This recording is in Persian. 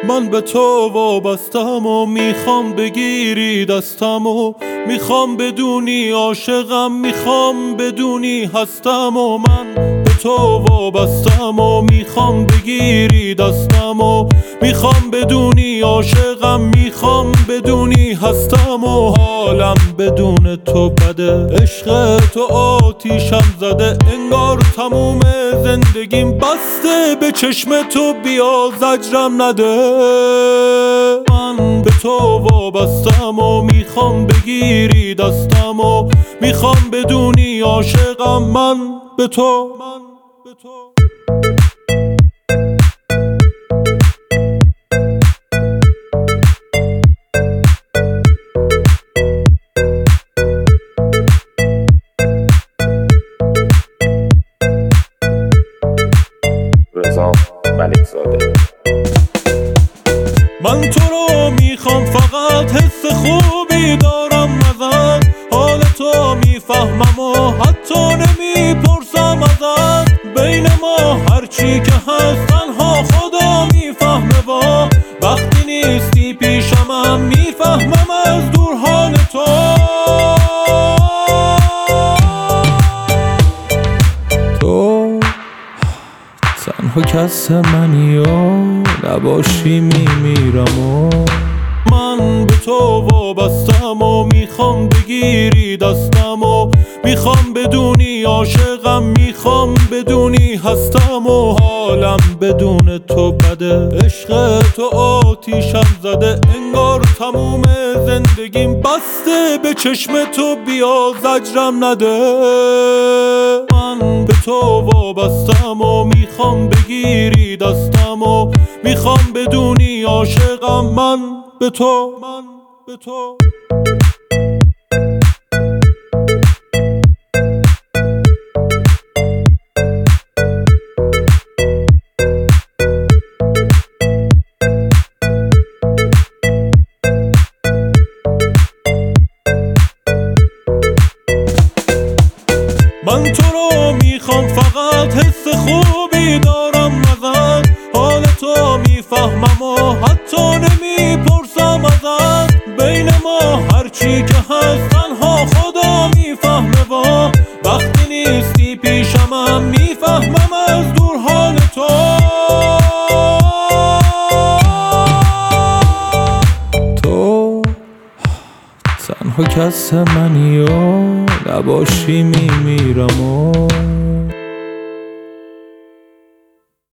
من به تو وابستم و میخوام بگیری دستم و میخوام بدونی عاشقم، میخوام بدونی هستم و من به تو وابستم و میخوام بگیری دستم و میخوام بدونی عاشقم، میخوام بدونی هستم و حالم بدون تو بده. عشق تو آتیشم زده، انگار تموم زندگیم بسته به چشم تو، بیا زجرم نده. من به تو وابستم و میخوام بگیری دستم و میخوام بدونی عاشقم، من به تو. رضا ملک‌زاده. من تو رو میخوام، فقط حس خوبی دارم ازت، حال تو میفهمم و حتی نمیپرسم ازت. بین ما هرچی که هست تنها خدا میفهمه، و وقتی نیستی پیشمم میفهمم از دور حال تو. تو تنها کس منی و نباشی میمیرم و من به تو وابستم و میخوام بگیری دستم و میخوام بدونی عاشقم، میخوام بدونی هستم و حالم بدون تو بده. عشق تو آتیشم زده، انگار تموم زندگیم بسته به چشم تو، بیا زجرم نده. من به تو وابستم و میخوام بگیری دستم و میخوام بدونی عاشقم، من به تو. من تو رو میخوام، فقط حس خوبی دارم ازت، حال تو میفهمم و حتی نمیپرسم ازت. بین ما هرچی که هست تنها خدا میفهمه، و وقتی نیستی پیشمم میفهمم از دور حال تو. تو تنها کس منی و نباشی میمیرم و